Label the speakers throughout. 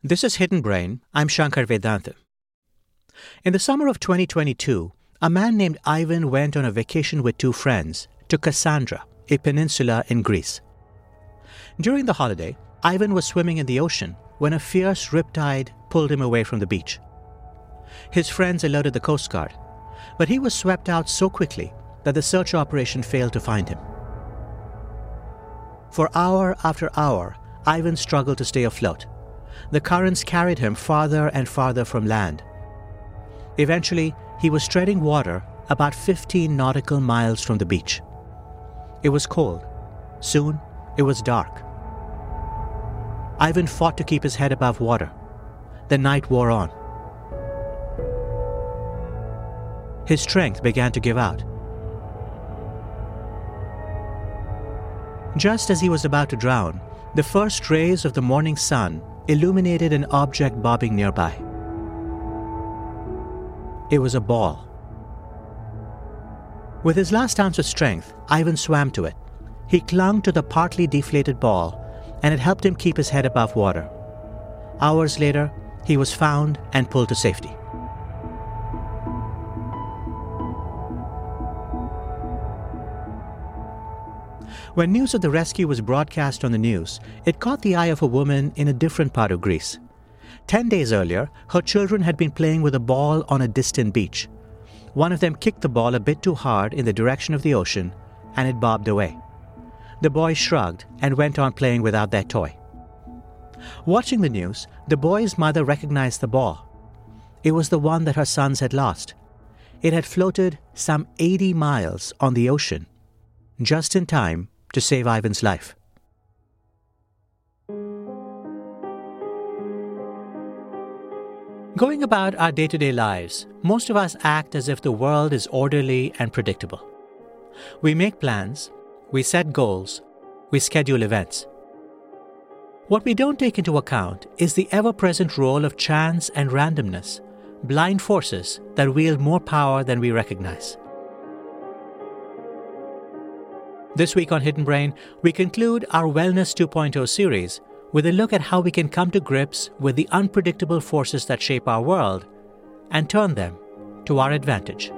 Speaker 1: This is Hidden Brain. I'm Shankar Vedantam. In the summer of 2022, a man named Ivan went on a vacation with two friends to Cassandra, a peninsula in Greece. During the holiday, Ivan was swimming in the ocean when a fierce riptide pulled him away from the beach. His friends alerted the Coast Guard, but he was swept out so quickly that the search operation failed to find him. For hour after hour, Ivan struggled to stay afloat. The currents carried him farther and farther from land. Eventually, he was treading water about 15 nautical miles from the beach. It was cold. Soon, it was dark. Ivan fought to keep his head above water. The night wore on. His strength began to give out. Just as he was about to drown, the first rays of the morning sun illuminated an object bobbing nearby. It was a ball. With his last ounce of strength, Ivan swam to it. He clung to the partly deflated ball, and it helped him keep his head above water. Hours later, he was found and pulled to safety. When news of the rescue was broadcast on the news, it caught the eye of a woman in a different part of Greece. 10 days earlier, her children had been playing with a ball on a distant beach. One of them kicked the ball a bit too hard in the direction of the ocean, and it bobbed away. The boys shrugged and went on playing without their toy. Watching the news, the boy's mother recognized the ball. It was the one that her sons had lost. It had floated some 80 miles on the ocean, just in time to save Ivan's life. Going about our day-to-day lives, most of us act as if the world is orderly and predictable. We make plans, we set goals, we schedule events. What we don't take into account is the ever-present role of chance and randomness, blind forces that wield more power than we recognize. This week on Hidden Brain, we conclude our Wellness 2.0 series with a look at how we can come to grips with the unpredictable forces that shape our world and turn them to our advantage.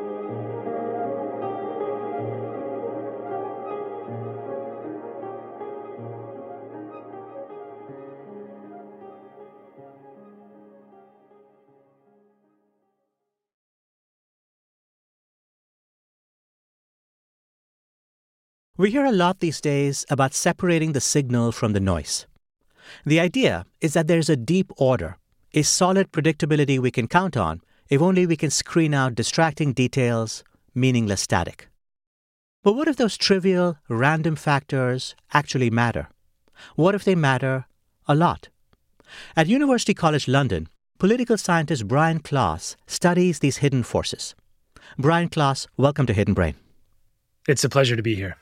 Speaker 1: We hear a lot these days about separating the signal from the noise. The idea is that there's a deep order, a solid predictability we can count on if only we can screen out distracting details, meaningless static. But what if those trivial, random factors actually matter? What if they matter a lot? At University College London, political scientist Brian Klaas studies these hidden forces. Brian Klaas, welcome to Hidden Brain.
Speaker 2: It's a pleasure to be here.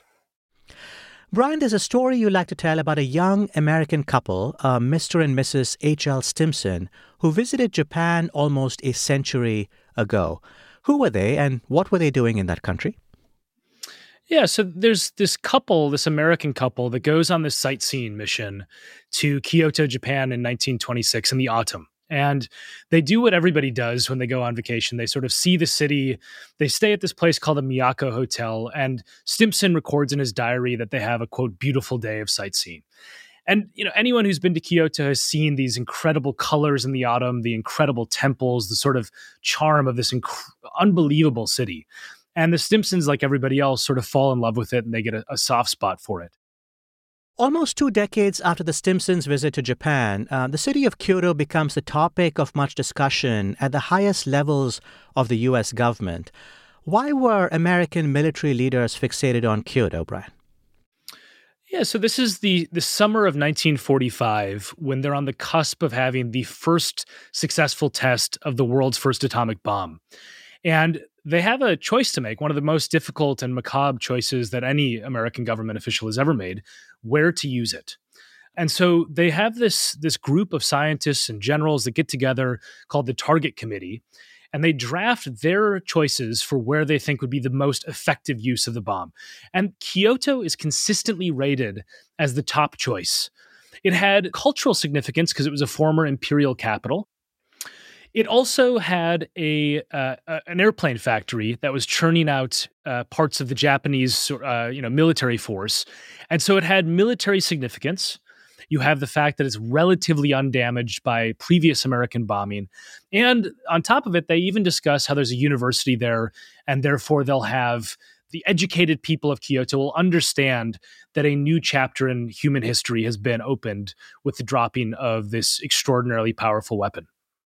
Speaker 1: Brian, there's a story you like to tell about a young American couple, Mr. and Mrs. H.L. Stimson, who visited Japan almost a century ago. Who were they and what were they doing in that country?
Speaker 2: Yeah, so there's this couple, this American couple, that goes on this sightseeing mission to Kyoto, Japan in 1926 in the autumn. And they do what everybody does when they go on vacation. They sort of see the city. They stay at this place called the Miyako Hotel. And Stimson records in his diary that they have a, quote, beautiful day of sightseeing. And, anyone who's been to Kyoto has seen these incredible colors in the autumn, the incredible temples, the sort of charm of this unbelievable city. And the Stimsons, like everybody else, sort of fall in love with it and they get a soft spot for it.
Speaker 1: Almost 2 decades after the Stimsons' visit to Japan, the city of Kyoto becomes the topic of much discussion at the highest levels of the U.S. government. Why were American military leaders fixated on Kyoto, Brian?
Speaker 2: Yeah, so this is the summer of 1945 when they're on the cusp of having the first successful test of the world's first atomic bomb. And they have a choice to make, one of the most difficult and macabre choices that any American government official has ever made, where to use it. And so they have this group of scientists and generals that get together called the Target Committee, and they draft their choices for where they think would be the most effective use of the bomb. And Kyoto is consistently rated as the top choice. It had cultural significance because it was a former imperial capital. It also had an airplane factory that was churning out parts of the Japanese military force. And so it had military significance. You have the fact that it's relatively undamaged by previous American bombing. And on top of it, they even discuss how there's a university there, and therefore they'll have the educated people of Kyoto will understand that a new chapter in human history has been opened with the dropping of this extraordinarily powerful weapon.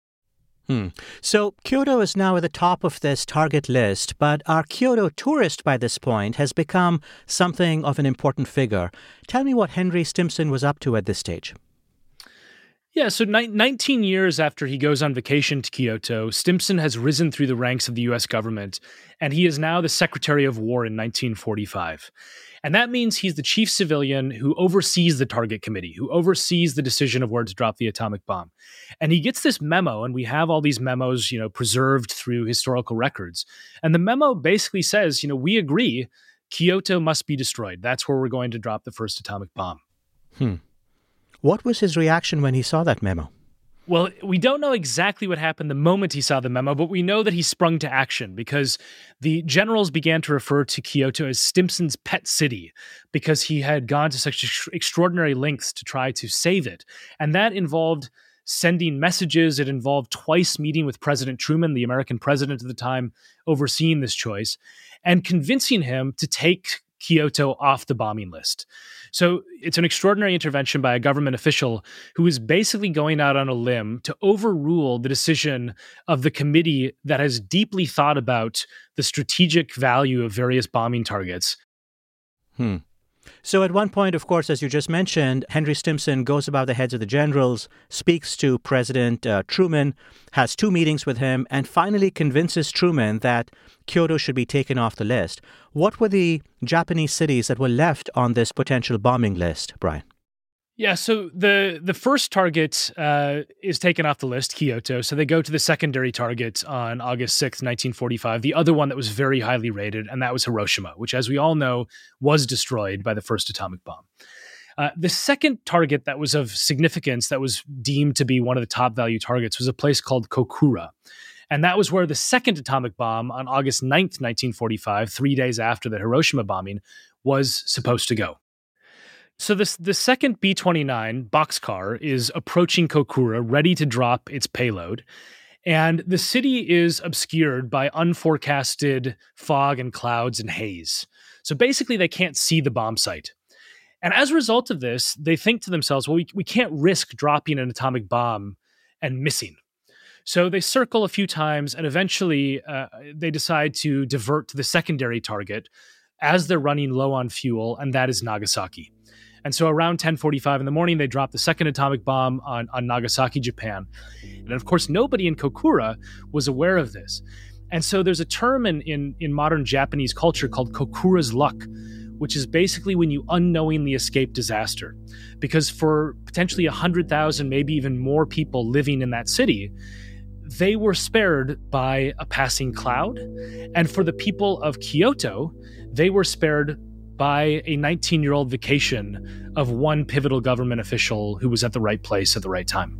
Speaker 1: So Kyoto is now at the top of this target list, but our Kyoto tourist by this point has become something of an important figure. Tell me what Henry Stimson was up to at this stage.
Speaker 2: Yeah, so 19 years after he goes on vacation to Kyoto, Stimson has risen through the ranks of the U.S. government, and he is now the Secretary of War in 1945. And that means he's the chief civilian who oversees the target committee, who oversees the decision of where to drop the atomic bomb. And he gets this memo, and we have all these memos, preserved through historical records. And the memo basically says, we agree Kyoto must be destroyed. That's where we're going to drop the first atomic bomb.
Speaker 1: What was his reaction when he saw that memo?
Speaker 2: Well, we don't know exactly what happened the moment he saw the memo, but we know that he sprung to action because the generals began to refer to Kyoto as Stimson's pet city because he had gone to such extraordinary lengths to try to save it. And that involved sending messages. It involved twice meeting with President Truman, the American president at the time, overseeing this choice, and convincing him to take Kyoto off the bombing list. So it's an extraordinary intervention by a government official who is basically going out on a limb to overrule the decision of the committee that has deeply thought about the strategic value of various bombing targets.
Speaker 1: So at one point, of course, as you just mentioned, Henry Stimson goes above the heads of the generals, speaks to President Truman, has 2 meetings with him, and finally convinces Truman that Kyoto should be taken off the list. What were the Japanese cities that were left on this potential bombing list, Brian?
Speaker 2: Yeah, so the first target is taken off the list, Kyoto. So they go to the secondary target on August 6th, 1945, the other one that was very highly rated, and that was Hiroshima, which, as we all know, was destroyed by the first atomic bomb. The second target that was of significance, that was deemed to be one of the top value targets, was a place called Kokura. And that was where the second atomic bomb on August 9th, 1945, 3 days after the Hiroshima bombing, was supposed to go. So the second B-29 boxcar is approaching Kokura, ready to drop its payload. And the city is obscured by unforecasted fog and clouds and haze. So basically, they can't see the bomb site. And as a result of this, they think to themselves, well, we can't risk dropping an atomic bomb and missing. So they circle a few times, and eventually they decide to divert to the secondary target as they're running low on fuel, and that is Nagasaki. And so around 10:45 in the morning, they drop the second atomic bomb on Nagasaki, Japan. And of course, nobody in Kokura was aware of this. And so there's a term in modern Japanese culture called Kokura's luck, which is basically when you unknowingly escape disaster. Because for potentially 100,000, maybe even more people living in that city, they were spared by a passing cloud. And for the people of Kyoto, they were spared by a 19-year-old vacation of one pivotal government official who was at the right place at the right time.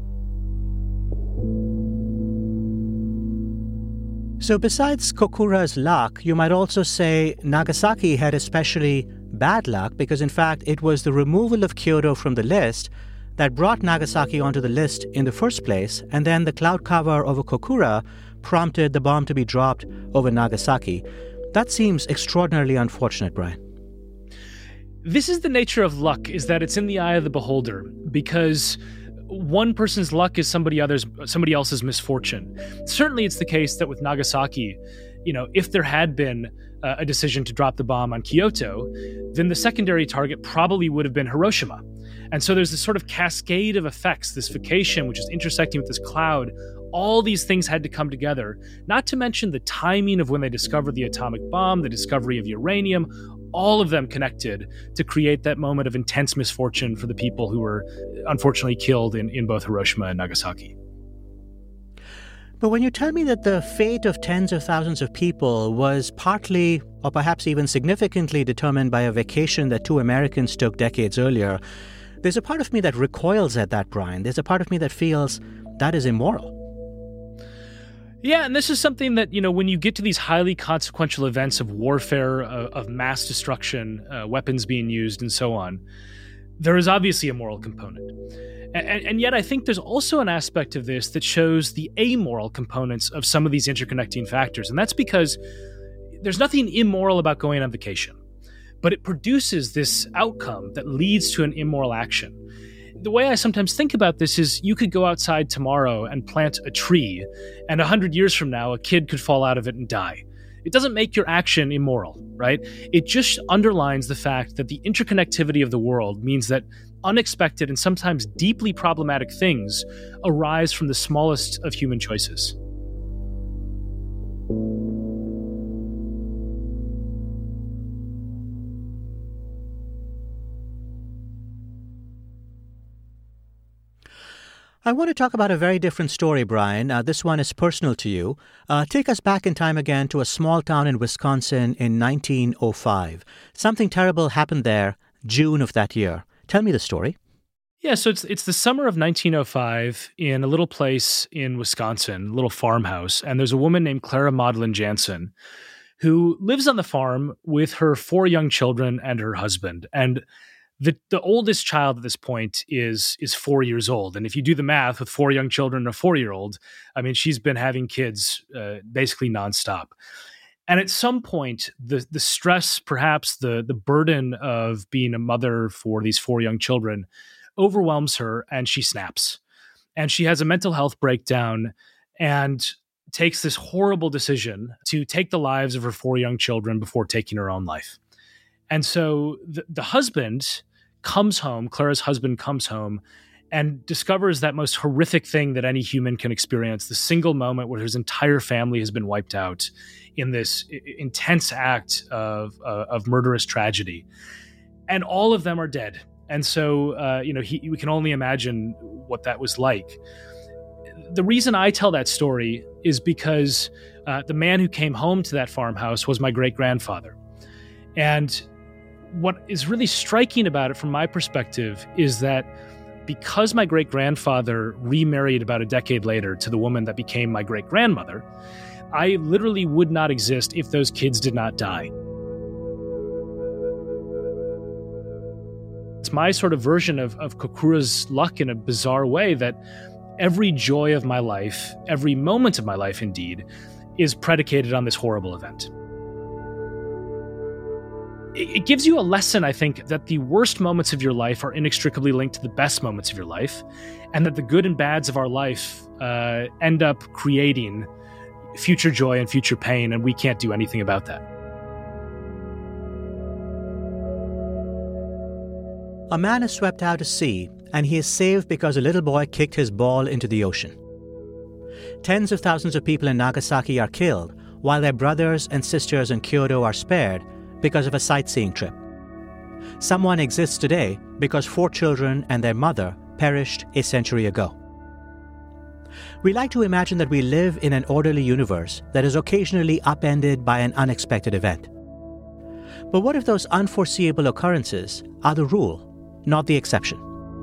Speaker 1: So besides Kokura's luck, you might also say Nagasaki had especially bad luck because, in fact, it was the removal of Kyoto from the list that brought Nagasaki onto the list in the first place, and then the cloud cover over Kokura prompted the bomb to be dropped over Nagasaki. That seems extraordinarily unfortunate, Brian.
Speaker 2: This is the nature of luck, is that it's in the eye of the beholder, because one person's luck is somebody else's misfortune. Certainly it's the case that with Nagasaki, if there had been a decision to drop the bomb on Kyoto, then the secondary target probably would have been Hiroshima. And so there's this sort of cascade of effects, this vacation, which is intersecting with this cloud. All these things had to come together, not to mention the timing of when they discovered the atomic bomb, the discovery of uranium, all of them connected to create that moment of intense misfortune for the people who were unfortunately killed in both Hiroshima and Nagasaki.
Speaker 1: But when you tell me that the fate of tens of thousands of people was partly, or perhaps even significantly, determined by a vacation that 2 Americans took decades earlier, There's a part of me that recoils at that, Brian. There's a part of me that feels that is immoral.
Speaker 2: Yeah, and this is something that, when you get to these highly consequential events of warfare, of mass destruction, weapons being used, and so on, there is obviously a moral component. And yet I think there's also an aspect of this that shows the amoral components of some of these interconnecting factors. And that's because there's nothing immoral about going on vacation, but it produces this outcome that leads to an immoral action. The way I sometimes think about this is you could go outside tomorrow and plant a tree, and 100 years from now, a kid could fall out of it and die. It doesn't make your action immoral, right? It just underlines the fact that the interconnectivity of the world means that unexpected and sometimes deeply problematic things arise from the smallest of human choices.
Speaker 1: I want to talk about a very different story, Brian. This one is personal to you. Take us back in time again to a small town in Wisconsin in 1905. Something terrible happened there, June of that year. Tell me the story.
Speaker 2: Yeah, so it's the summer of 1905 in a little place in Wisconsin, a little farmhouse, and there's a woman named Clara Maudlin Jansen who lives on the farm with her 4 young children and her husband. And the oldest child at this point is 4 years old. And if you do the math with 4 young children and a 4-year-old, I mean, she's been having kids basically nonstop. And at some point, the stress, perhaps the burden of being a mother for these 4 young children overwhelms her, and she snaps. And she has a mental health breakdown and takes this horrible decision to take the lives of her 4 young children before taking her own life. And so the husband comes home, Clara's husband comes home, and discovers that most horrific thing that any human can experience, the single moment where his entire family has been wiped out in this intense act of murderous tragedy. And all of them are dead. And so, we can only imagine what that was like. The reason I tell that story is because the man who came home to that farmhouse was my great-grandfather. And what is really striking about it from my perspective is that because my great-grandfather remarried about a decade later to the woman that became my great-grandmother, I literally would not exist if those kids did not die. It's my sort of version of Kokura's luck in a bizarre way that every joy of my life, every moment of my life indeed, is predicated on this horrible event. It gives you a lesson, I think, that the worst moments of your life are inextricably linked to the best moments of your life, and that the good and bads of our life end up creating future joy and future pain, and we can't do anything about that.
Speaker 1: A man is swept out to sea, and he is saved because a little boy kicked his ball into the ocean. Tens of thousands of people in Nagasaki are killed, while their brothers and sisters in Kyoto are spared because of a sightseeing trip. Someone exists today because 4 children and their mother perished a century ago. We like to imagine that we live in an orderly universe that is occasionally upended by an unexpected event. But what if those unforeseeable occurrences are the rule, not the exception?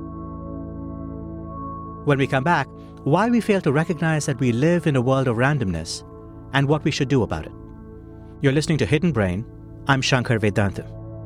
Speaker 1: When we come back, why we fail to recognize that we live in a world of randomness and what we should do about it. You're listening to Hidden Brain. I'm Shankar Vedantam.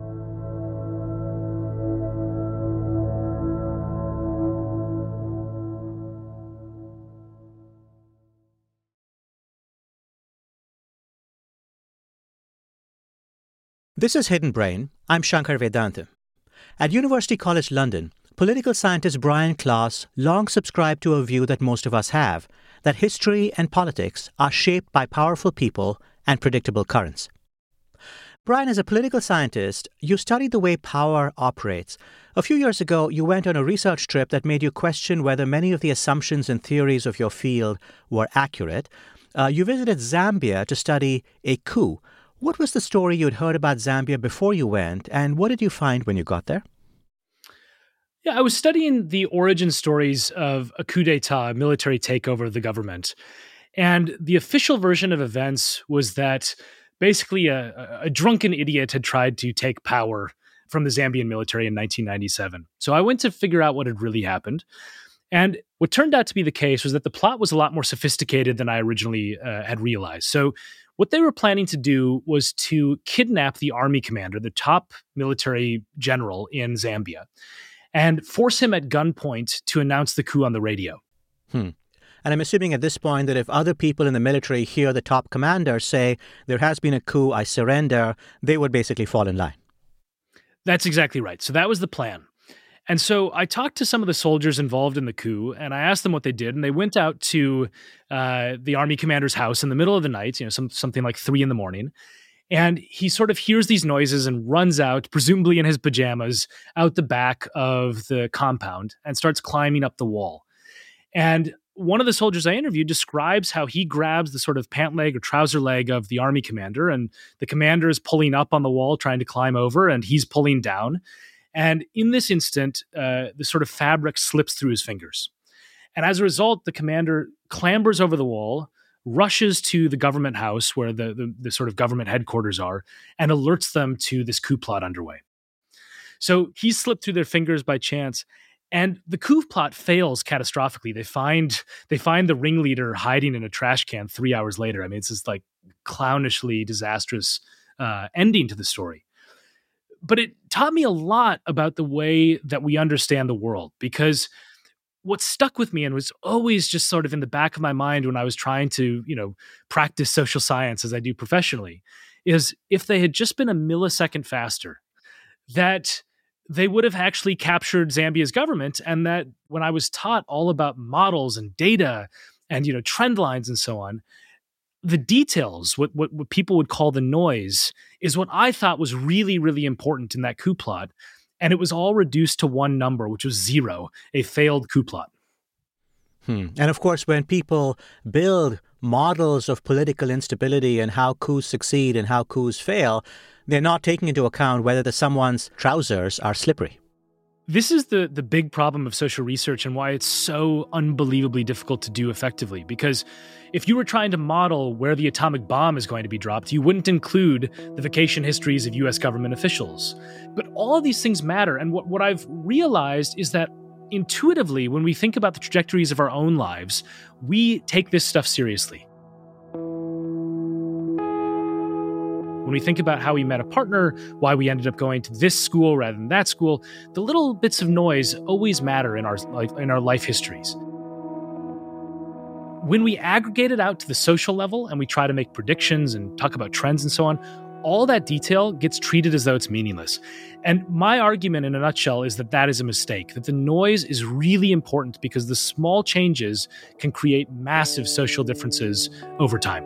Speaker 1: This is Hidden Brain. I'm Shankar Vedantam. At University College London, political scientist Brian Klaas long subscribed to a view that most of us have, that history and politics are shaped by powerful people and predictable currents. Brian, as a political scientist, you studied the way power operates. A few years ago, you went on a research trip that made you question whether many of the assumptions and theories of your field were accurate. You visited Zambia to study a coup. What was the story you'd heard about Zambia before you went, and what did you find when you got there?
Speaker 2: Yeah, I was studying the origin stories of a coup d'etat, a military takeover of the government. And the official version of events was that basically a drunken idiot had tried to take power from the Zambian military in 1997. So I went to figure out what had really happened. And what turned out to be the case was that the plot was a lot more sophisticated than I originally had realized. So what they were planning to do was to kidnap the army commander, the top military general in Zambia, and force him at gunpoint to announce the coup on the radio.
Speaker 1: And I'm assuming at this point that if other people in the military hear the top commander say, there has been a coup, I surrender, they would basically fall in line.
Speaker 2: That's exactly right. So that was the plan. And so I talked to some of the soldiers involved in the coup, and I asked them what they did. And they went out to the army commander's house in the middle of the night, something like 3 a.m. And he sort of hears these noises and runs out, presumably in his pajamas, out the back of the compound and starts climbing up the wall. And one of the soldiers I interviewed describes how he grabs the sort of pant leg or trouser leg of the army commander, and the commander is pulling up on the wall trying to climb over, and he's pulling down. And in this instant, the sort of fabric slips through his fingers. And as a result, the commander clambers over the wall, rushes to the government house where the sort of government headquarters are, and alerts them to this coup plot underway. So he slipped through their fingers by chance, and the coup plot fails catastrophically. They find the ringleader hiding in a trash can 3 hours later. I mean, it's this like clownishly disastrous ending to the story. But it taught me a lot about the way that we understand the world, because what stuck with me and was always just sort of in the back of my mind when I was trying to, practice social science as I do professionally, is if they had just been a millisecond faster, that they would have actually captured Zambia's government. And that when I was taught all about models and data and, trend lines and so on, the details, what people would call the noise, is what I thought was really, really important in that coup plot. And it was all reduced to one number, which was 0, a failed coup plot.
Speaker 1: And of course, when people build models of political instability and how coups succeed and how coups fail, they're not taking into account whether someone's trousers are slippery.
Speaker 2: This is the big problem of social research and why it's so unbelievably difficult to do effectively. Because if you were trying to model where the atomic bomb is going to be dropped, you wouldn't include the vacation histories of US government officials. But all of these things matter. And what I've realized is that intuitively, when we think about the trajectories of our own lives, we take this stuff seriously. When we think about how we met a partner, why we ended up going to this school rather than that school, the little bits of noise always matter in our life histories. When we aggregate it out to the social level and we try to make predictions and talk about trends and so on, all that detail gets treated as though it's meaningless. And my argument in a nutshell is that is a mistake, that the noise is really important because the small changes can create massive social differences over time.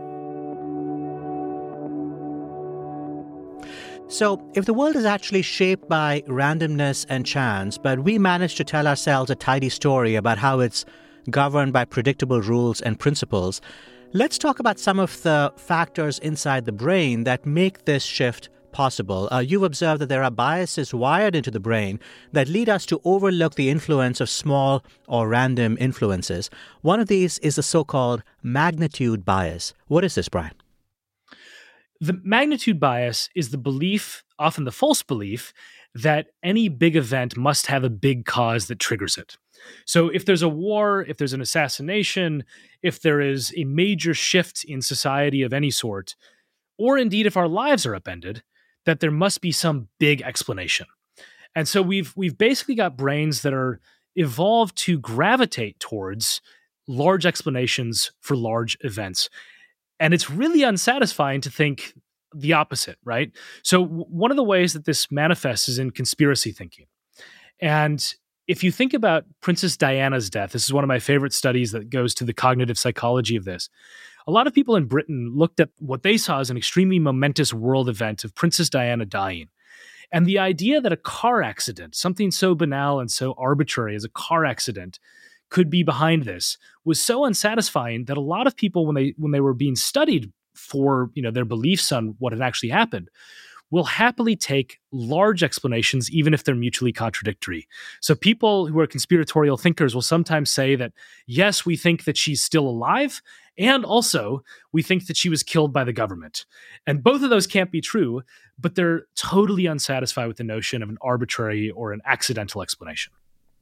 Speaker 1: So, if the world is actually shaped by randomness and chance, but we manage to tell ourselves a tidy story about how it's governed by predictable rules and principles, let's talk about some of the factors inside the brain that make this shift possible. You've observed that there are biases wired into the brain that lead us to overlook the influence of small or random influences. One of these is the so-called magnitude bias. What is this, Brian?
Speaker 2: The magnitude bias is the belief, often the false belief, that any big event must have a big cause that triggers it. So if there's a war, if there's an assassination, if there is a major shift in society of any sort, or indeed if our lives are upended, that there must be some big explanation. And so we've basically got brains that are evolved to gravitate towards large explanations for large events. And it's really unsatisfying to think the opposite, right? So one of the ways that this manifests is in conspiracy thinking. And if you think about Princess Diana's death, this is one of my favorite studies that goes to the cognitive psychology of this. A lot of people in Britain looked at what they saw as an extremely momentous world event of Princess Diana dying. And the idea that a car accident, something so banal and so arbitrary as a car accident, could be behind this was so unsatisfying that a lot of people, when they were being studied for their beliefs on what had actually happened, will happily take large explanations, even if they're mutually contradictory. So people who are conspiratorial thinkers will sometimes say that, yes, we think that she's still alive, And also, we think that she was killed by the government. And both of those can't be true, but they're totally unsatisfied with the notion of an arbitrary or an accidental explanation.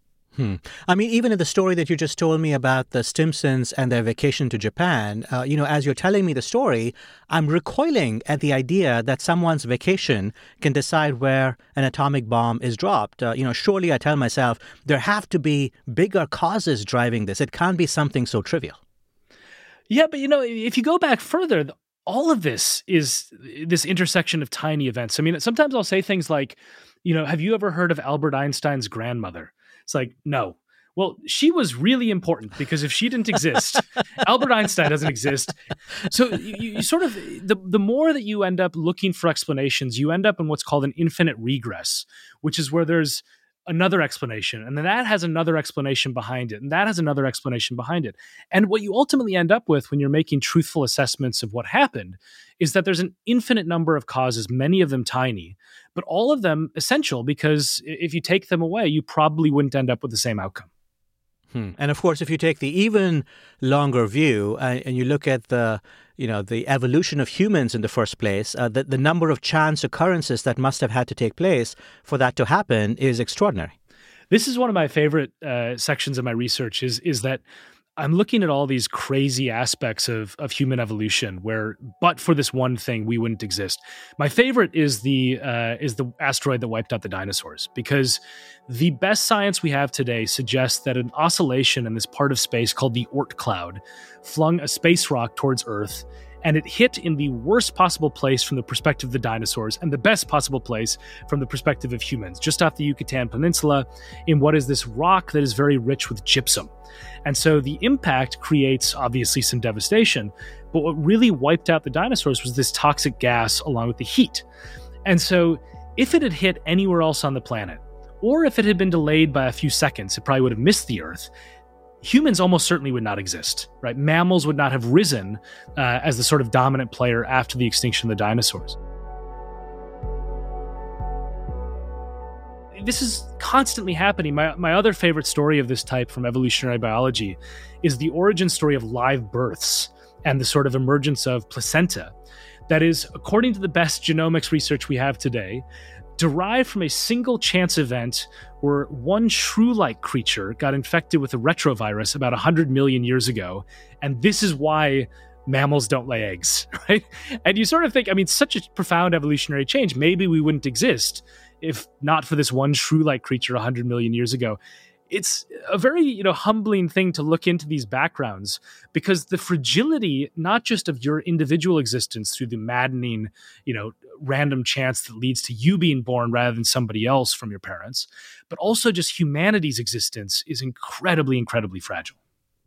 Speaker 1: I mean, even in the story that you just told me about the Stimsons and their vacation to Japan, as you're telling me the story, I'm recoiling at the idea that someone's vacation can decide where an atomic bomb is dropped. Surely I tell myself there have to be bigger causes driving this. It can't be something so trivial.
Speaker 2: Yeah, but if you go back further, all of this is this intersection of tiny events. I mean, sometimes I'll say things like, have you ever heard of Albert Einstein's grandmother? It's like, no. Well, she was really important because if she didn't exist, Albert Einstein doesn't exist. So you sort of, the more that you end up looking for explanations, you end up in what's called an infinite regress, which is where there's another explanation, and then that has another explanation behind it, and that has another explanation behind it. And what you ultimately end up with when you're making truthful assessments of what happened is that there's an infinite number of causes, many of them tiny, but all of them essential, because if you take them away, you probably wouldn't end up with the same outcome.
Speaker 1: And of course, if you take the even longer view and you look at the evolution of humans in the first place, the number of chance occurrences that must have had to take place for that to happen is extraordinary.
Speaker 2: This is one of my favorite sections of my research is that I'm looking at all these crazy aspects of human evolution where, but for this one thing, we wouldn't exist. My favorite is the asteroid that wiped out the dinosaurs, because the best science we have today suggests that an oscillation in this part of space called the Oort cloud flung a space rock towards Earth, and it hit in the worst possible place from the perspective of the dinosaurs and the best possible place from the perspective of humans, just off the Yucatan Peninsula in what is this rock that is very rich with gypsum. And so the impact creates obviously some devastation, but what really wiped out the dinosaurs was this toxic gas along with the heat. And so if it had hit anywhere else on the planet, or if it had been delayed by a few seconds, it probably would have missed the Earth. Humans almost certainly would not exist, right? Mammals would not have risen as the sort of dominant player after the extinction of the dinosaurs. This is constantly happening. My other favorite story of this type from evolutionary biology is the origin story of live births and the sort of emergence of placenta that is, according to the best genomics research we have today, derived from a single chance event where one shrew-like creature got infected with a retrovirus about 100 million years ago. And this is why mammals don't lay eggs, right? And you sort of think, such a profound evolutionary change. Maybe we wouldn't exist if not for this one shrew-like creature 100 million years ago. It's a very, humbling thing to look into these backgrounds, because the fragility, not just of your individual existence through the maddening, random chance that leads to you being born rather than somebody else from your parents, but also just humanity's existence is incredibly, incredibly fragile.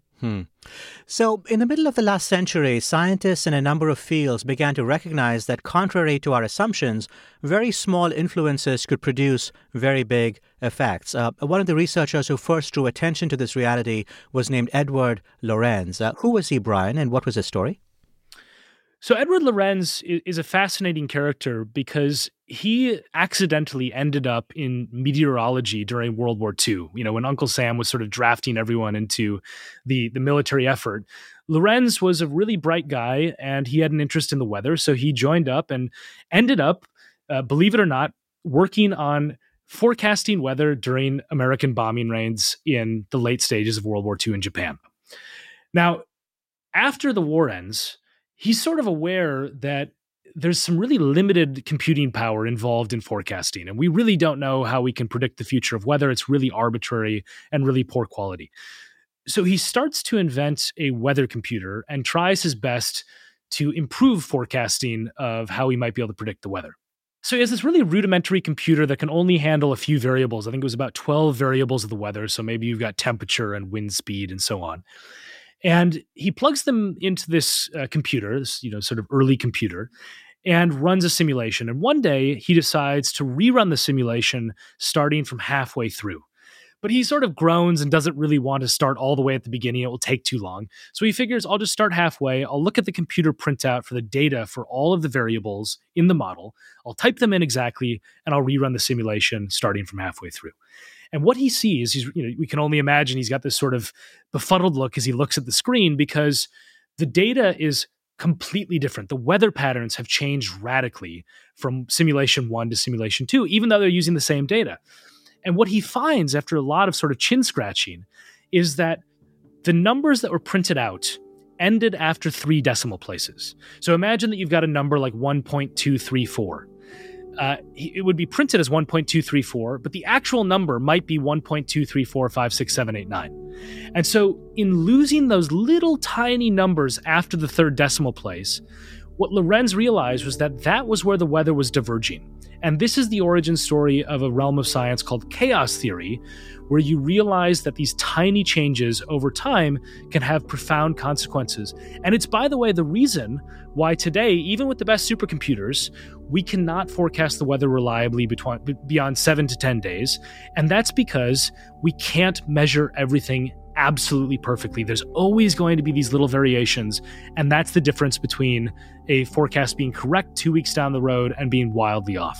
Speaker 1: So, in the middle of the last century, scientists in a number of fields began to recognize that, contrary to our assumptions, very small influences could produce very big effects. One of the researchers who first drew attention to this reality was named Edward Lorenz. Who was he, Brian, and what was his story?
Speaker 2: So Edward Lorenz is a fascinating character because he accidentally ended up in meteorology during World War II. When Uncle Sam was sort of drafting everyone into the military effort, Lorenz was a really bright guy and he had an interest in the weather. So he joined up and ended up, believe it or not, working on forecasting weather during American bombing raids in the late stages of World War II in Japan. Now, after the war ends, he's sort of aware that there's some really limited computing power involved in forecasting, and we really don't know how we can predict the future of weather. It's really arbitrary and really poor quality. So he starts to invent a weather computer and tries his best to improve forecasting of how we might be able to predict the weather. So he has this really rudimentary computer that can only handle a few variables. I think it was about 12 variables of the weather. So maybe you've got temperature and wind speed and so on. And he plugs them into this computer, this sort of early computer, and runs a simulation. And one day he decides to rerun the simulation starting from halfway through. But he sort of groans and doesn't really want to start all the way at the beginning. It will take too long. So he figures, I'll just start halfway. I'll look at the computer printout for the data for all of the variables in the model. I'll type them in exactly, and I'll rerun the simulation starting from halfway through. And what he sees, we can only imagine he's got this sort of befuddled look as he looks at the screen, because the data is completely different. The weather patterns have changed radically from simulation 1 to simulation 2, even though they're using the same data. And what he finds after a lot of sort of chin scratching is that the numbers that were printed out ended after 3 decimal places. So imagine that you've got a number like 1.234. It would be printed as 1.234, but the actual number might be 1.234567889. And so in losing those little tiny numbers after the 3rd decimal place, what Lorenz realized was that that was where the weather was diverging. And this is the origin story of a realm of science called chaos theory, where you realize that these tiny changes over time can have profound consequences. And it's, by the way, the reason why today, even with the best supercomputers, we cannot forecast the weather reliably beyond 7 to 10 days. And that's because we can't measure everything absolutely perfectly. There's always going to be these little variations. And that's the difference between a forecast being correct 2 weeks down the road and being wildly off.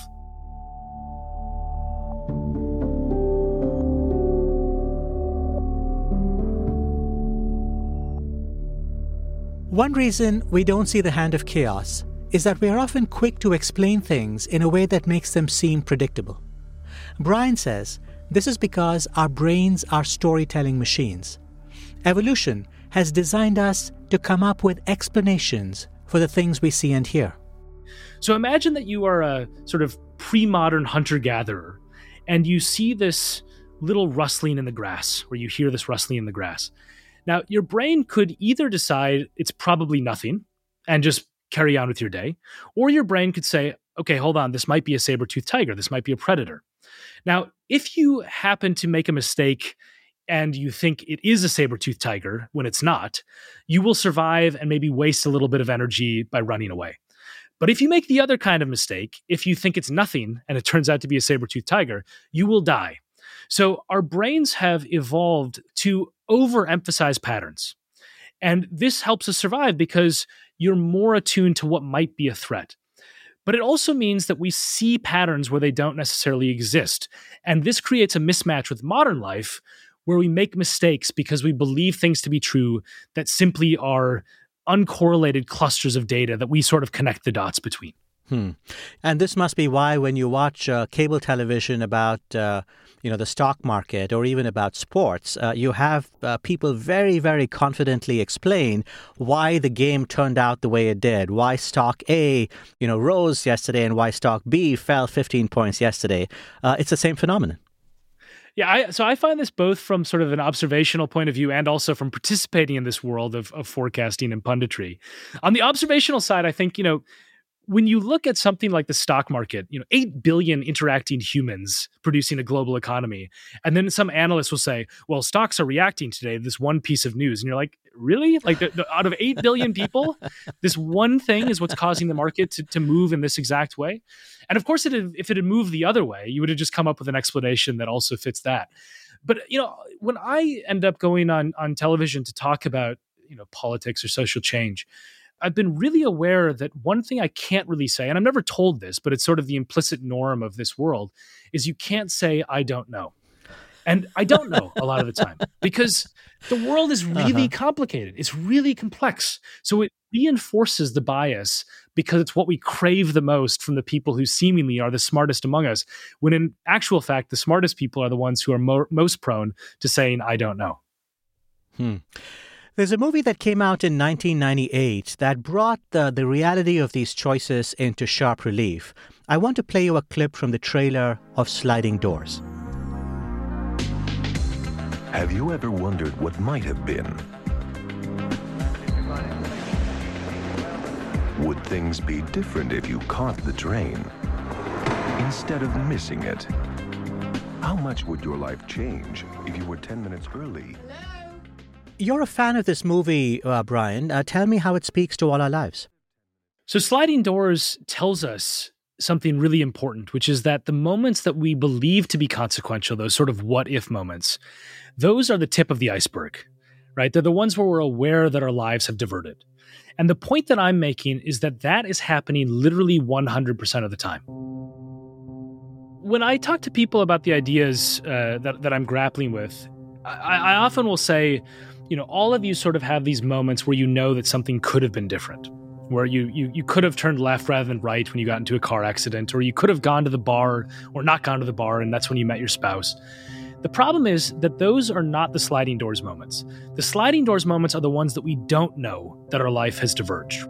Speaker 1: One reason we don't see the hand of chaos is that we are often quick to explain things in a way that makes them seem predictable. Brian says this is because our brains are storytelling machines. Evolution has designed us to come up with explanations for the things we see and hear.
Speaker 2: So imagine that you are a sort of pre-modern hunter-gatherer, and you see this little rustling in the grass, or you hear this rustling in the grass. Now, your brain could either decide it's probably nothing and just carry on with your day, or your brain could say, okay, hold on, this might be a saber-toothed tiger, this might be a predator. Now, if you happen to make a mistake and you think it is a saber-toothed tiger when it's not, you will survive and maybe waste a little bit of energy by running away. But if you make the other kind of mistake, if you think it's nothing and it turns out to be a saber-toothed tiger, you will die. So our brains have evolved to overemphasize patterns. And this helps us survive because you're more attuned to what might be a threat. But it also means that we see patterns where they don't necessarily exist. And this creates a mismatch with modern life where we make mistakes because we believe things to be true that simply are uncorrelated clusters of data that we sort of connect the dots between.
Speaker 1: And this must be why when you watch cable television about the stock market or even about sports, you have people very, very confidently explain why the game turned out the way it did, why stock A rose yesterday and why stock B fell 15 points yesterday. It's the same phenomenon.
Speaker 2: Yeah, so I find this both from sort of an observational point of view and also from participating in this world of forecasting and punditry. On the observational side, I think, when you look at something like the stock market, 8 billion interacting humans producing a global economy, and then some analysts will say, well, stocks are reacting today to this one piece of news. And you're like, really? Like out of 8 billion people, this one thing is what's causing the market to move in this exact way? And of course, if it had moved the other way, you would have just come up with an explanation that also fits that. But, when I end up going on television to talk about, politics or social change, I've been really aware that one thing I can't really say, and I'm never told this, but it's sort of the implicit norm of this world, is you can't say, I don't know. And I don't know a lot of the time because the world is really complicated. It's really complex. So it reinforces the bias because it's what we crave the most from the people who seemingly are the smartest among us, when in actual fact, the smartest people are the ones who are most prone to saying, I don't know.
Speaker 1: There's a movie that came out in 1998 that brought the reality of these choices into sharp relief. I want to play you a clip from the trailer of Sliding Doors.
Speaker 3: Have you ever wondered what might have been? Would things be different if you caught the train instead of missing it? How much would your life change if you were 10 minutes early?
Speaker 1: You're a fan of this movie, Brian. Tell me how it speaks to all our lives.
Speaker 2: So Sliding Doors tells us something really important, which is that the moments that we believe to be consequential, those sort of what-if moments, those are the tip of the iceberg, right? They're the ones where we're aware that our lives have diverted. And the point that I'm making is that is happening literally 100% of the time. When I talk to people about the ideas that I'm grappling with, I often will say, all of you sort of have these moments where you know that something could have been different, where you could have turned left rather than right when you got into a car accident, or you could have gone to the bar or not gone to the bar, and that's when you met your spouse. The problem is that those are not the sliding doors moments. The sliding doors moments are the ones that we don't know that our life has diverged.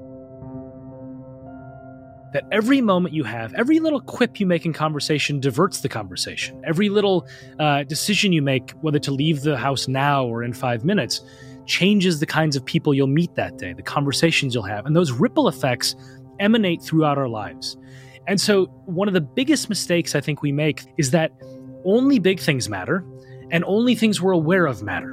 Speaker 2: That every moment you have, every little quip you make in conversation diverts the conversation. Every little decision you make, whether to leave the house now or in 5 minutes, changes the kinds of people you'll meet that day, the conversations you'll have. And those ripple effects emanate throughout our lives. And so one of the biggest mistakes I think we make is that only big things matter, and only things we're aware of matter.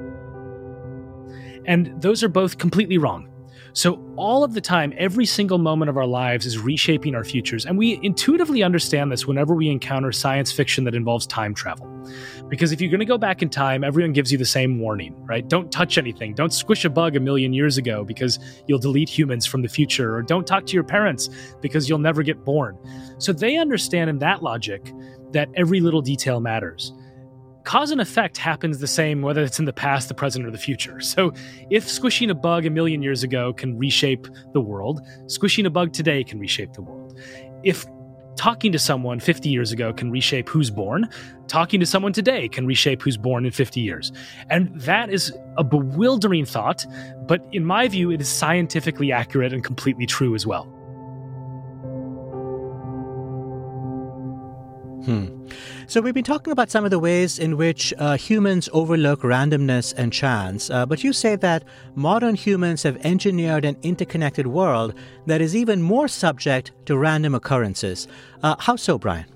Speaker 2: And those are both completely wrong. So all of the time, every single moment of our lives is reshaping our futures. And we intuitively understand this whenever we encounter science fiction that involves time travel. Because if you're going to go back in time, everyone gives you the same warning, right? Don't touch anything. Don't squish a bug 1 million years ago because you'll delete humans from the future. Or don't talk to your parents because you'll never get born. So they understand in that logic that every little detail matters. Cause and effect happens the same whether it's in the past, the present, or the future. So if squishing a bug 1 million years ago can reshape the world, squishing a bug today can reshape the world. If talking to someone 50 years ago can reshape who's born, talking to someone today can reshape who's born in 50 years. And that is a bewildering thought, but in my view, it is scientifically accurate and completely true as well.
Speaker 1: So we've been talking about some of the ways in which humans overlook randomness and chance, but you say that modern humans have engineered an interconnected world that is even more subject to random occurrences. How so, Brian?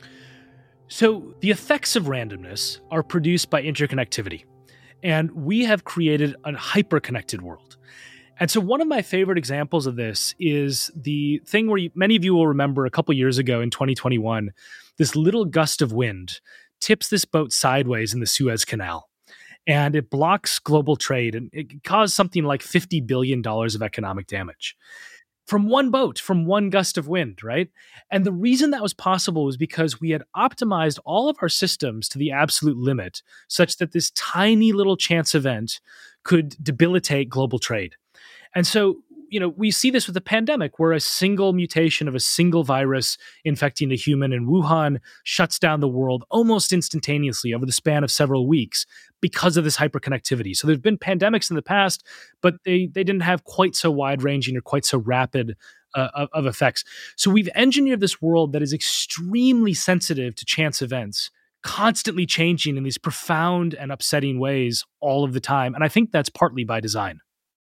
Speaker 2: So the effects of randomness are produced by interconnectivity, and we have created a hyper-connected world. And so one of my favorite examples of this is the thing where many of you will remember a couple years ago in 2021, this little gust of wind tips this boat sideways in the Suez Canal, and it blocks global trade, and it caused something like $50 billion of economic damage. From one boat, from one gust of wind, right? And the reason that was possible was because we had optimized all of our systems to the absolute limit, such that this tiny little chance event could debilitate global trade. And so, we see this with the pandemic, where a single mutation of a single virus infecting a human in Wuhan shuts down the world almost instantaneously over the span of several weeks because of this hyperconnectivity. So there's been pandemics in the past, but they didn't have quite so wide-ranging or quite so rapid of effects. So we've engineered this world that is extremely sensitive to chance events, constantly changing in these profound and upsetting ways all of the time. And I think that's partly by design.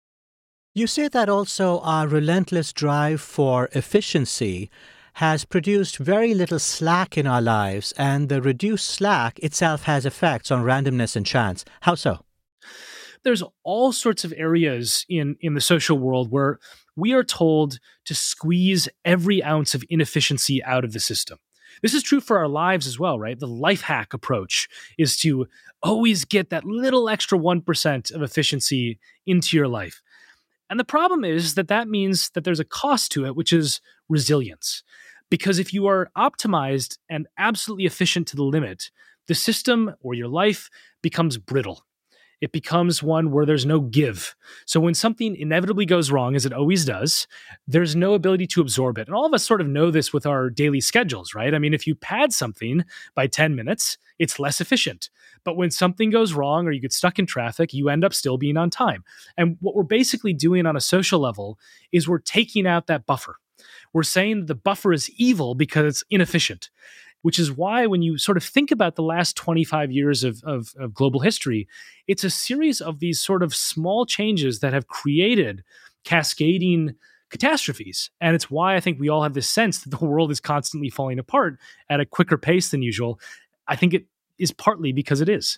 Speaker 1: You say that also our relentless drive for efficiency has produced very little slack in our lives, and the reduced slack itself has effects on randomness and chance. How so?
Speaker 2: There's all sorts of areas in the social world where we are told to squeeze every ounce of inefficiency out of the system. This is true for our lives as well, right? The life hack approach is to always get that little extra 1% of efficiency into your life. And the problem is that means that there's a cost to it, which is resilience. Because if you are optimized and absolutely efficient to the limit, the system or your life becomes brittle. It becomes one where there's no give. So when something inevitably goes wrong, as it always does, there's no ability to absorb it. And all of us sort of know this with our daily schedules, right? I mean, if you pad something by 10 minutes, it's less efficient. But when something goes wrong or you get stuck in traffic, you end up still being on time. And what we're basically doing on a social level is we're taking out that buffer. We're saying that the buffer is evil because it's inefficient, which is why when you sort of think about the last 25 years of global history, it's a series of these sort of small changes that have created cascading catastrophes. And it's why I think we all have this sense that the world is constantly falling apart at a quicker pace than usual. I think it is partly because it is.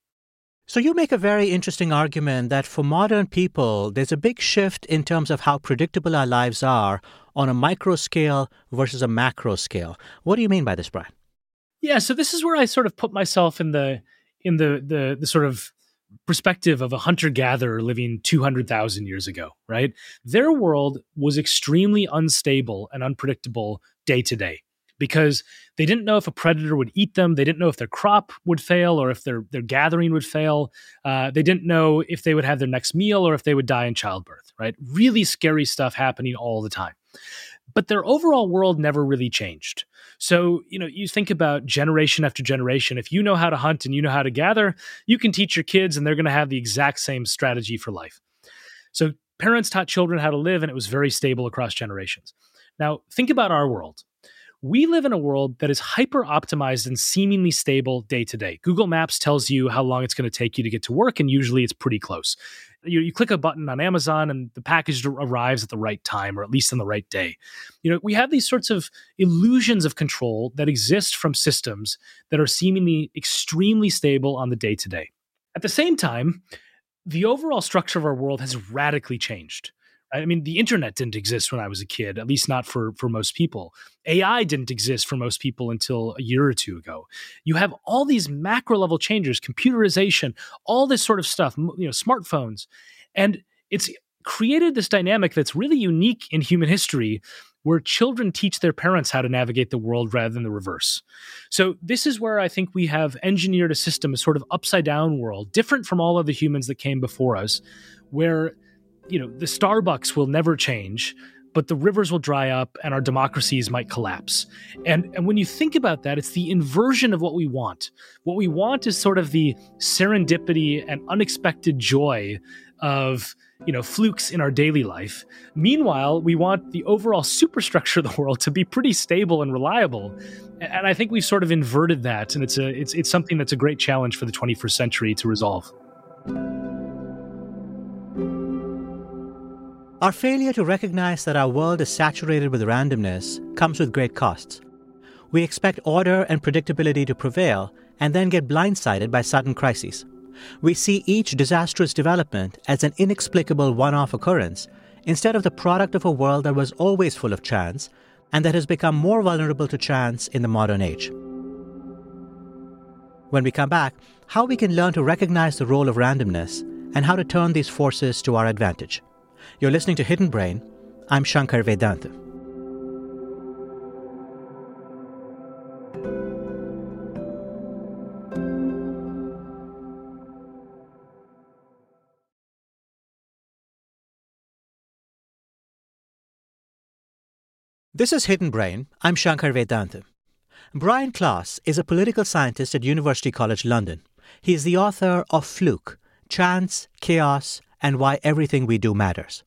Speaker 1: So you make a very interesting argument that for modern people, there's a big shift in terms of how predictable our lives are on a micro scale versus a macro scale. What do you mean by this, Brian?
Speaker 2: Yeah, so this is where I sort of put myself in the sort of perspective of a hunter-gatherer living 200,000 years ago, right? Their world was extremely unstable and unpredictable day to day. because they didn't know if a predator would eat them. They didn't know if their crop would fail or if their gathering would fail. They didn't know if they would have their next meal or if they would die in childbirth, right? Really scary stuff happening all the time. But their overall world never really changed. So, you think about generation after generation. If you know how to hunt and you know how to gather, you can teach your kids and they're going to have the exact same strategy for life. So parents taught children how to live, and it was very stable across generations. Now, think about our world. We live in a world that is hyper-optimized and seemingly stable day to day. Google Maps tells you how long it's going to take you to get to work, and usually it's pretty close. You click a button on Amazon, and the package arrives at the right time, or at least on the right day. We have these sorts of illusions of control that exist from systems that are seemingly extremely stable on the day to day. At the same time, the overall structure of our world has radically changed. I mean, the internet didn't exist when I was a kid, at least not for most people. AI didn't exist for most people until a year or two ago. You have all these macro level changes, computerization, all this sort of stuff, smartphones. And it's created this dynamic that's really unique in human history, where children teach their parents how to navigate the world rather than the reverse. So this is where I think we have engineered a system, a sort of upside down world, different from all of the humans that came before us, where the Starbucks will never change, but the rivers will dry up and our democracies might collapse. And when you think about that, it's the inversion of what we want. What we want is sort of the serendipity and unexpected joy of flukes in our daily life. Meanwhile, we want the overall superstructure of the world to be pretty stable and reliable. And I think we've sort of inverted that, and it's something that's a great challenge for the 21st century to resolve.
Speaker 1: Our failure to recognize that our world is saturated with randomness comes with great costs. We expect order and predictability to prevail and then get blindsided by sudden crises. We see each disastrous development as an inexplicable one-off occurrence instead of the product of a world that was always full of chance and that has become more vulnerable to chance in the modern age. When we come back, how we can learn to recognize the role of randomness and how to turn these forces to our advantage. You're listening to Hidden Brain. I'm Shankar Vedanta. This is Hidden Brain. I'm Shankar Vedanta. Brian Klaas is a political scientist at University College London. He is the author of Fluke, Chance, Chaos, and Why Everything We Do Matters.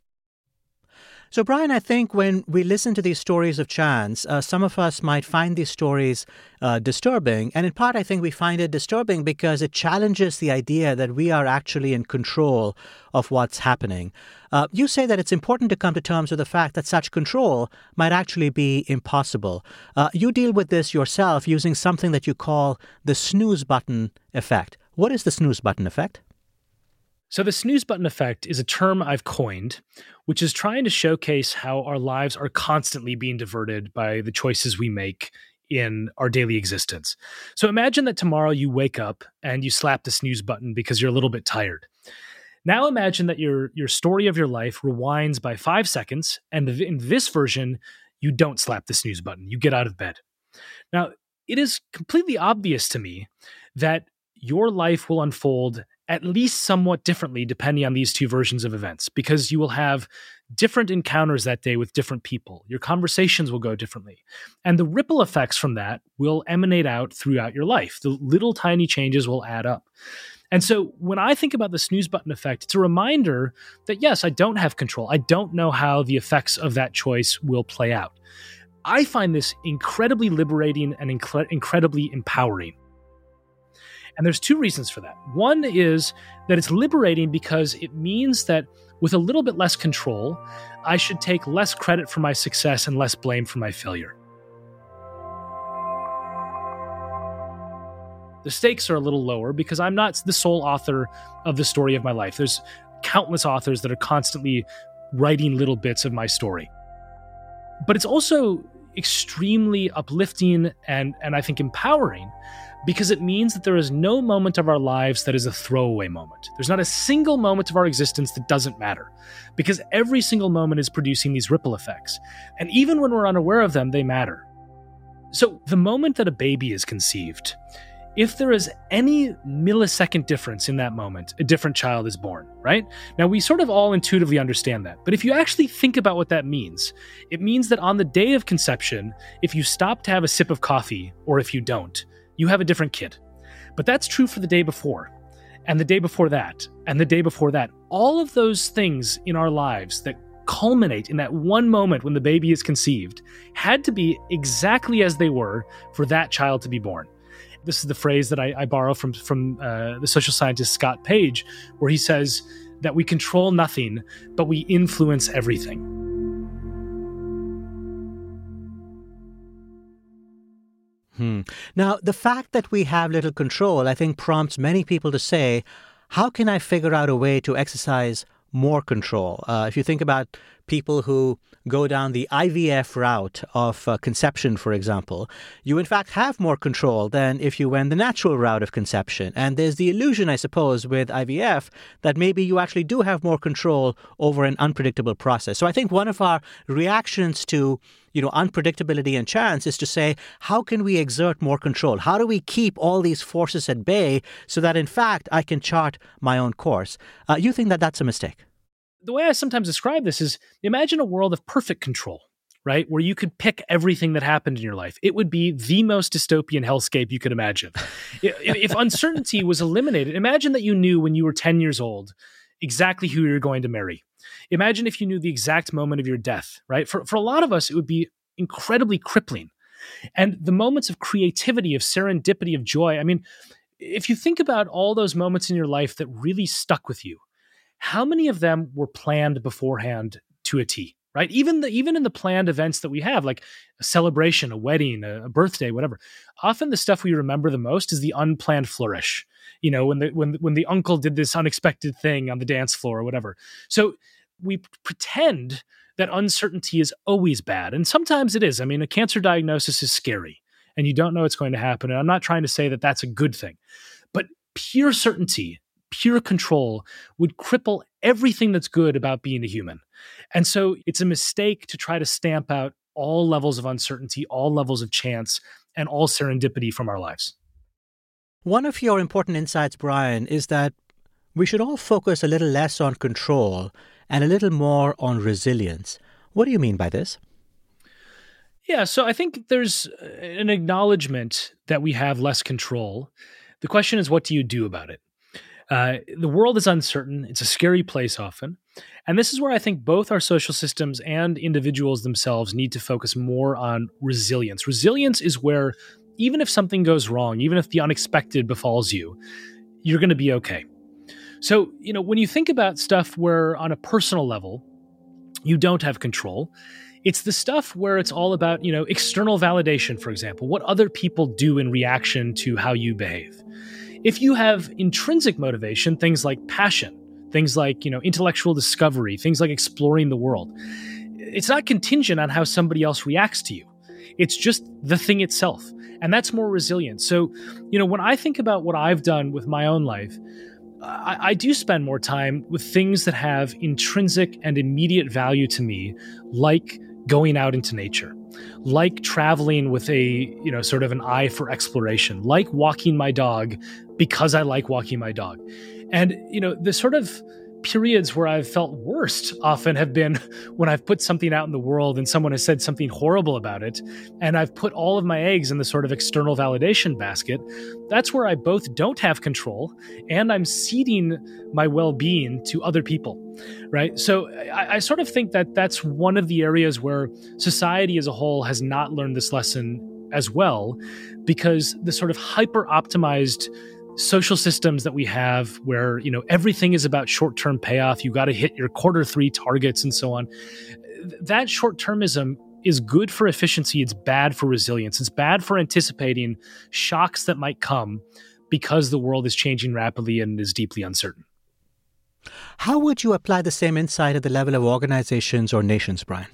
Speaker 1: So, Brian, I think when we listen to these stories of chance, some of us might find these stories disturbing. And in part, I think we find it disturbing because it challenges the idea that we are actually in control of what's happening. You say that it's important to come to terms with the fact that such control might actually be impossible. You deal with this yourself using something that you call the snooze button effect. What is the snooze button effect?
Speaker 2: So the snooze button effect is a term I've coined, which is trying to showcase how our lives are constantly being diverted by the choices we make in our daily existence. So imagine that tomorrow you wake up and you slap the snooze button because you're a little bit tired. Now imagine that your story of your life rewinds by 5 seconds, and in this version, you don't slap the snooze button. You get out of bed. Now, it is completely obvious to me that your life will unfold at least somewhat differently depending on these two versions of events, because you will have different encounters that day with different people. Your conversations will go differently. And the ripple effects from that will emanate out throughout your life. The little tiny changes will add up. And so when I think about the snooze button effect, it's a reminder that, yes, I don't have control. I don't know how the effects of that choice will play out. I find this incredibly liberating and incredibly empowering. And there's two reasons for that. One is that it's liberating because it means that with a little bit less control, I should take less credit for my success and less blame for my failure. The stakes are a little lower because I'm not the sole author of the story of my life. There's countless authors that are constantly writing little bits of my story. But it's also extremely uplifting and I think empowering, because it means that there is no moment of our lives that is a throwaway moment. There's not a single moment of our existence that doesn't matter, because every single moment is producing these ripple effects. And even when we're unaware of them, they matter. So the moment that a baby is conceived, if there is any millisecond difference in that moment, a different child is born, right? Now, we sort of all intuitively understand that. But if you actually think about what that means, it means that on the day of conception, if you stop to have a sip of coffee, or if you don't, you have a different kid. But that's true for the day before, and the day before that, and the day before that. All of those things in our lives that culminate in that one moment when the baby is conceived had to be exactly as they were for that child to be born. This is the phrase that I borrow from the social scientist Scott Page, where he says that we control nothing, but we influence everything.
Speaker 1: Now, the fact that we have little control, I think, prompts many people to say, how can I figure out a way to exercise more control? If you think about people who go down the IVF route of conception, for example, you in fact have more control than if you went the natural route of conception. And there's the illusion, I suppose, with IVF that maybe you actually do have more control over an unpredictable process. So I think one of our reactions to unpredictability and chance is to say, how can we exert more control? How do we keep all these forces at bay so that, in fact, I can chart my own course? You think that that's a mistake?
Speaker 2: The way I sometimes describe this is, imagine a world of perfect control, right? Where you could pick everything that happened in your life. It would be the most dystopian hellscape you could imagine. If uncertainty was eliminated, imagine that you knew when you were 10 years old exactly who you were going to marry. Imagine if you knew the exact moment of your death, right? For a lot of us, it would be incredibly crippling. And the moments of creativity, of serendipity, of joy, I mean, if you think about all those moments in your life that really stuck with you, how many of them were planned beforehand to a T, right? Even in the planned events that we have, like a celebration, a wedding, a birthday, whatever, often the stuff we remember the most is the unplanned flourish. When the uncle did this unexpected thing on the dance floor or whatever. So we pretend that uncertainty is always bad. And sometimes it is. I mean, a cancer diagnosis is scary and you don't know what's going to happen. And I'm not trying to say that that's a good thing, but pure certainty, pure control would cripple everything that's good about being a human. And so it's a mistake to try to stamp out all levels of uncertainty, all levels of chance, and all serendipity from our lives.
Speaker 1: One of your important insights, Brian, is that we should all focus a little less on control and a little more on resilience. What do you mean by this?
Speaker 2: Yeah, so I think there's an acknowledgement that we have less control. The question is, what do you do about it? The world is uncertain. It's a scary place often. And this is where I think both our social systems and individuals themselves need to focus more on resilience. Resilience is where even if something goes wrong, even if the unexpected befalls you, you're going to be okay. So, when you think about stuff where on a personal level, you don't have control, it's the stuff where it's all about, external validation, for example, what other people do in reaction to how you behave. If you have intrinsic motivation, things like passion, things like, intellectual discovery, things like exploring the world, it's not contingent on how somebody else reacts to you. It's just the thing itself. And that's more resilient. So, when I think about what I've done with my own life, I do spend more time with things that have intrinsic and immediate value to me, like going out into nature, like traveling with a, sort of an eye for exploration, like walking my dog because I like walking my dog. And, the sort of periods where I've felt worst often have been when I've put something out in the world and someone has said something horrible about it, and I've put all of my eggs in the sort of external validation basket. That's where I both don't have control and I'm ceding my well-being to other people, right? So I sort of think that that's one of the areas where society as a whole has not learned this lesson as well, because the sort of hyper-optimized social systems that we have where, everything is about short-term payoff. You got to hit your Q3 targets and so on. That short-termism is good for efficiency. It's bad for resilience. It's bad for anticipating shocks that might come because the world is changing rapidly and is deeply uncertain.
Speaker 1: How would you apply the same insight at the level of organizations or nations, Brian?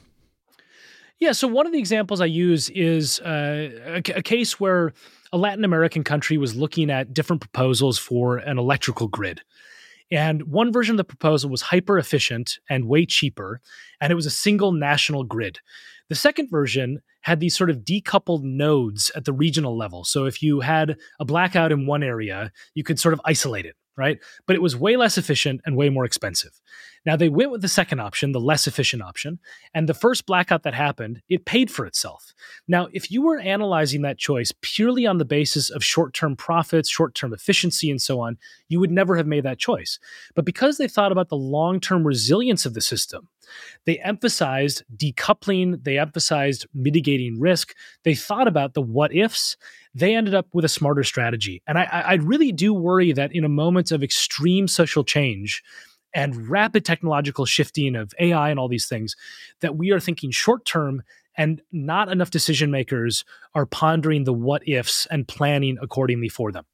Speaker 2: Yeah, so one of the examples I use is a case where a Latin American country was looking at different proposals for an electrical grid. And one version of the proposal was hyper efficient and way cheaper, and it was a single national grid. The second version had these sort of decoupled nodes at the regional level. So if you had a blackout in one area, you could sort of isolate it, right? But it was way less efficient and way more expensive. Now they went with the second option, the less efficient option, and the first blackout that happened, it paid for itself. Now, if you were analyzing that choice purely on the basis of short-term profits, short-term efficiency, and so on, you would never have made that choice. But because they thought about the long-term resilience of the system, they emphasized decoupling, they emphasized mitigating risk, they thought about the what-ifs, they ended up with a smarter strategy. And I really do worry that in a moment of extreme social change and rapid technological shifting of AI and all these things, that we are thinking short-term and not enough decision makers are pondering the what-ifs and planning accordingly for them.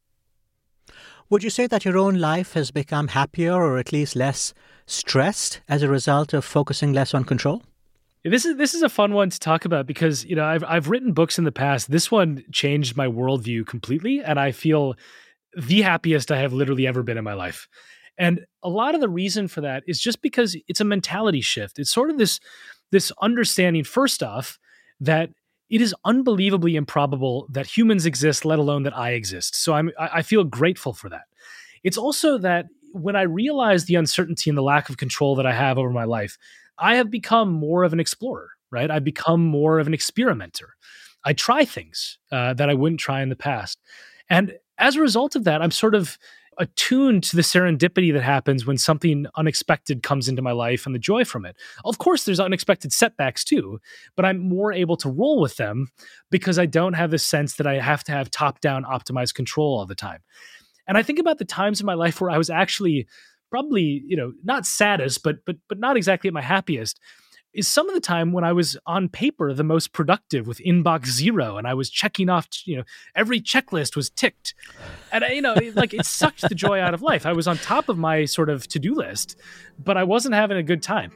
Speaker 1: Would you say that your own life has become happier or at least less stressed as a result of focusing less on control?
Speaker 2: This is a fun one to talk about because, I've written books in the past. This one changed my worldview completely, and I feel the happiest I have literally ever been in my life. And a lot of the reason for that is just because it's a mentality shift. It's sort of this understanding, first off, that it is unbelievably improbable that humans exist, let alone that I exist. So I feel grateful for that. It's also that when I realize the uncertainty and the lack of control that I have over my life, I have become more of an explorer, right? I've become more of an experimenter. I try things that I wouldn't try in the past. And as a result of that, I'm sort of attuned to the serendipity that happens when something unexpected comes into my life and the joy from it. Of course, there's unexpected setbacks too, but I'm more able to roll with them because I don't have this sense that I have to have top-down optimized control all the time. And I think about the times in my life where I was actually probably, not saddest, but not exactly at my happiest, is some of the time when I was on paper the most productive with inbox zero, and I was checking off, every checklist was ticked, and it sucked the joy out of life. I was on top of my sort of to-do list, but I wasn't having a good time.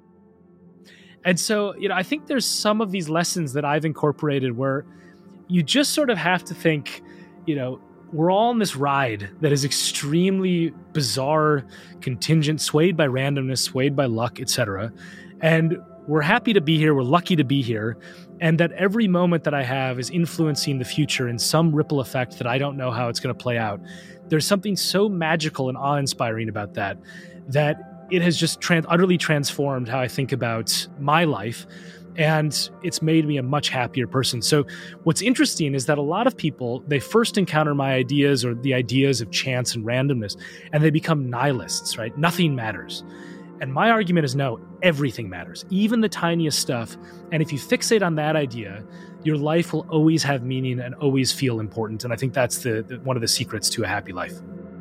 Speaker 2: And so, I think there's some of these lessons that I've incorporated where you just sort of have to think, we're all on this ride that is extremely bizarre, contingent, swayed by randomness, swayed by luck, etc. And we're happy to be here. We're lucky to be here. And that every moment that I have is influencing the future in some ripple effect that I don't know how it's going to play out. There's something so magical and awe-inspiring about that it has just utterly transformed how I think about my life. And it's made me a much happier person. So what's interesting is that a lot of people, they first encounter my ideas or the ideas of chance and randomness, and they become nihilists, right? Nothing matters. And my argument is no, everything matters, even the tiniest stuff. And if you fixate on that idea, your life will always have meaning and always feel important. And I think that's one of the secrets to a happy life.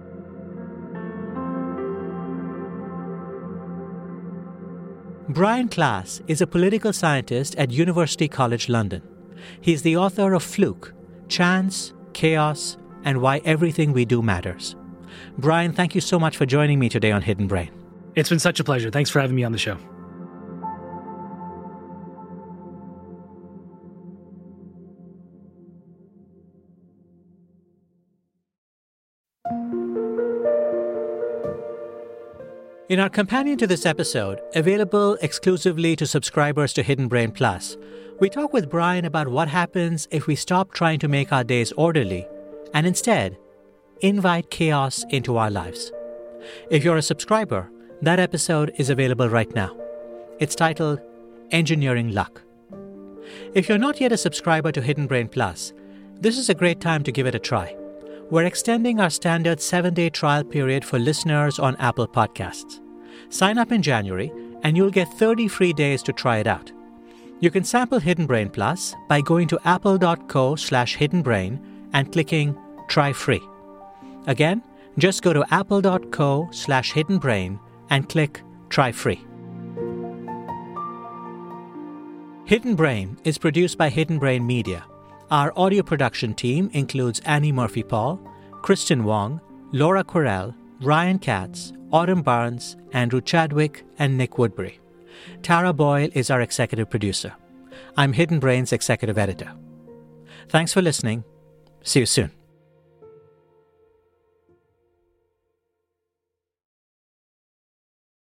Speaker 1: Brian Klaas is a political scientist at University College London. He's the author of Fluke, Chance, Chaos, and Why Everything We Do Matters. Brian, thank you so much for joining me today on Hidden Brain.
Speaker 2: It's been such a pleasure. Thanks for having me on the show.
Speaker 1: In our companion to this episode, available exclusively to subscribers to Hidden Brain Plus, we talk with Brian about what happens if we stop trying to make our days orderly and instead invite chaos into our lives. If you're a subscriber, that episode is available right now. It's titled Engineering Luck. If you're not yet a subscriber to Hidden Brain Plus, this is a great time to give it a try. We're extending our standard 7-day trial period for listeners on Apple Podcasts. Sign up in January, and you'll get 30 free days to try it out. You can sample Hidden Brain Plus by going to apple.co/hiddenbrain and clicking Try Free. Again, just go to apple.co/hiddenbrain and click Try Free. Hidden Brain is produced by Hidden Brain Media. Our audio production team includes Annie Murphy-Paul, Kristen Wong, Laura Quirrell, Ryan Katz, Autumn Barnes, Andrew Chadwick, and Nick Woodbury. Tara Boyle is our executive producer. I'm Hidden Brain's executive editor. Thanks for listening. See you soon.